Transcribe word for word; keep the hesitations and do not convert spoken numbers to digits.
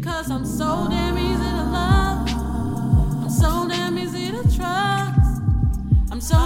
Because I'm so damn easy to love. I'm so damn easy to trust. I'm so